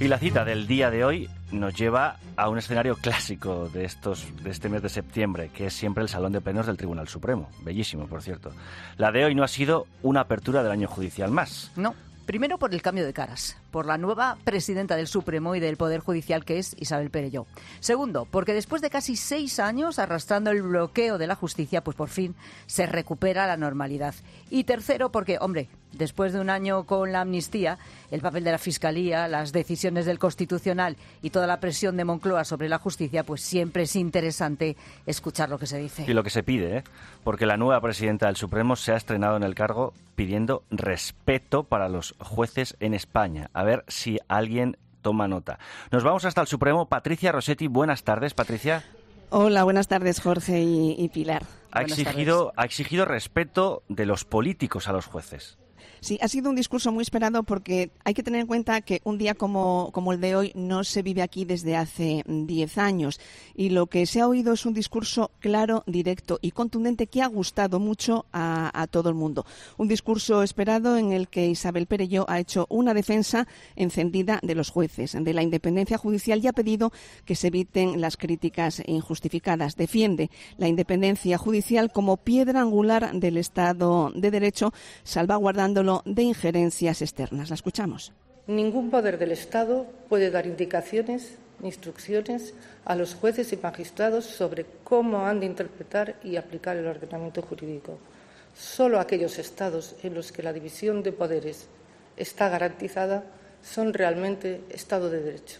Y la cita del día de hoy nos lleva a un escenario clásico de este mes de septiembre, que es siempre el Salón de Plenos del Tribunal Supremo. Bellísimo, por cierto. La de hoy no ha sido una apertura del año judicial más. No. Primero por el cambio de caras, por la nueva presidenta del Supremo y del Poder Judicial, que es Isabel Perelló. Segundo, porque después de casi 6 años arrastrando el bloqueo de la justicia, pues por fin se recupera la normalidad. Y tercero, porque, hombre, después de un año con la amnistía, el papel de la Fiscalía, las decisiones del Constitucional y toda la presión de Moncloa sobre la justicia, pues siempre es interesante escuchar lo que se dice. Y lo que se pide, ¿eh? Porque la nueva presidenta del Supremo se ha estrenado en el cargo pidiendo respeto para los jueces en España. A ver si alguien toma nota. Nos vamos hasta el Supremo. Patricia Rossetti, buenas tardes, Patricia. Hola, buenas tardes, Jorge y Pilar. Ha exigido respeto de los políticos a los jueces. Sí, ha sido un discurso muy esperado porque hay que tener en cuenta que un día como el de hoy no se vive aquí desde hace 10 años y lo que se ha oído es un discurso claro, directo y contundente que ha gustado mucho a todo el mundo. Un discurso esperado en el que Isabel Perelló ha hecho una defensa encendida de los jueces, de la independencia judicial y ha pedido que se eviten las críticas injustificadas. Defiende la independencia judicial como piedra angular del Estado de Derecho, salvaguardándolo de injerencias externas. La escuchamos. Ningún poder del Estado puede dar indicaciones, instrucciones a los jueces y magistrados sobre cómo han de interpretar y aplicar el ordenamiento jurídico. Solo aquellos Estados en los que la división de poderes está garantizada son realmente Estado de Derecho.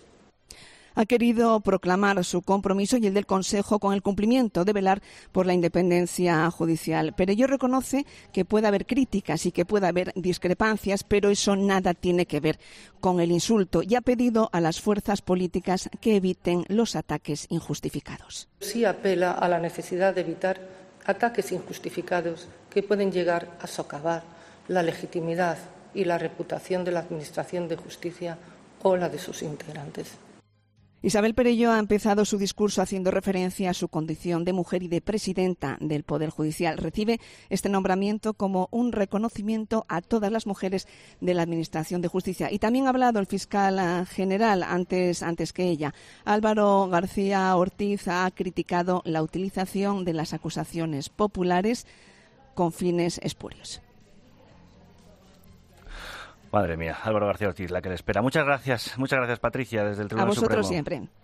Ha querido proclamar su compromiso y el del Consejo con el cumplimiento de velar por la independencia judicial. Pero ello reconoce que puede haber críticas y que puede haber discrepancias, pero eso nada tiene que ver con el insulto y ha pedido a las fuerzas políticas que eviten los ataques injustificados. Sí apela a la necesidad de evitar ataques injustificados que pueden llegar a socavar la legitimidad y la reputación de la Administración de Justicia o la de sus integrantes. Isabel Perelló ha empezado su discurso haciendo referencia a su condición de mujer y de presidenta del Poder Judicial. Recibe este nombramiento como un reconocimiento a todas las mujeres de la Administración de Justicia. Y también ha hablado el fiscal general antes que ella. Álvaro García Ortiz ha criticado la utilización de las acusaciones populares con fines espurios. Madre mía, Álvaro García Ortiz, la que le espera. Muchas gracias, Patricia, desde el Tribunal Supremo. A vosotros siempre.